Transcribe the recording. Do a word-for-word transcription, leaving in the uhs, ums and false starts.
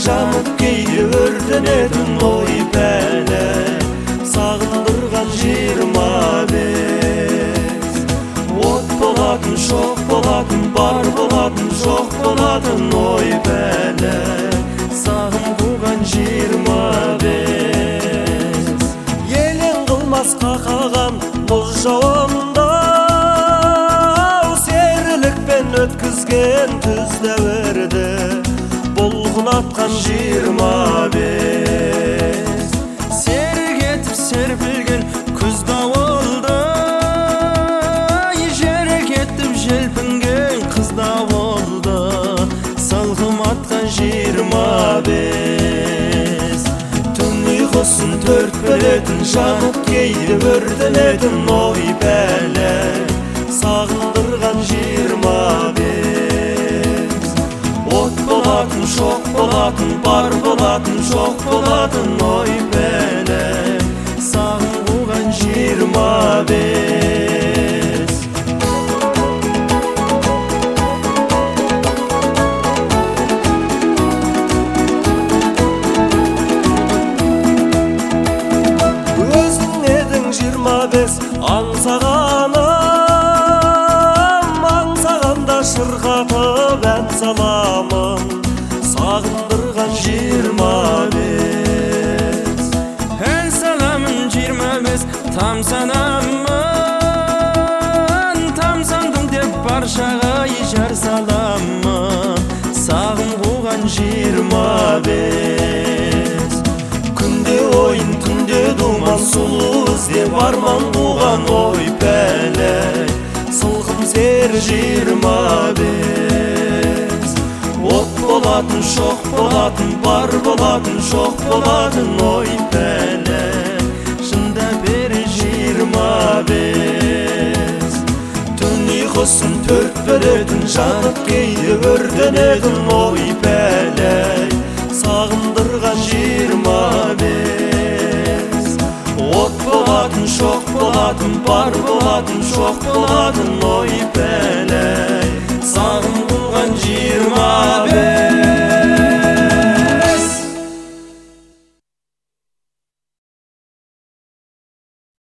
жанып кейде өртенетін ой пәле сағындырған жиырма бес. От болатын, шоқ болатын, бар болатын, жоқ болатын ой пәле сағым қуған жиырма бес. Елең қылмас қақаған мұз жауында серілікпен өткізген түз дәуірді бұлғынатқан жиырма бес. Серік етіп серпілген күз дауылды жерік етіп желпінген қыз дауылды салғым атқан жиырма бес. Түн ұйқысын төрт бөлетін жанып кейде өртенетін ой пәле сағындырған жиырма бес. От болатын, шоқ болатын, бар болатын, жоқ болатын ой пәле сағым қуған жиырма бес. Өзің едің жиырма бес аңсағаным, аңсағанда шырқатып ән саламын сағындырған жиырма бес. Ән саламын жиырма бес, тамсанамын, тамсандым деп баршаға жар саламын сағым қуған жиырма бес. Күнде ойын, түнде думан, сұлу іздеп арман қуған ой пәле сылғым сер жиырма бес. От болатын, шоқ болатын, бар болатын, жоқ болатын ой пәле шында бері жиырма бес. Түн ұйқысын төрт бөлетін жанып кейде өртенетін ой пәле сағындырған жиырма бес. От болатын, шоқ болатын, бар болатын, жоқ болатын ой пәле сағым қуған жиырма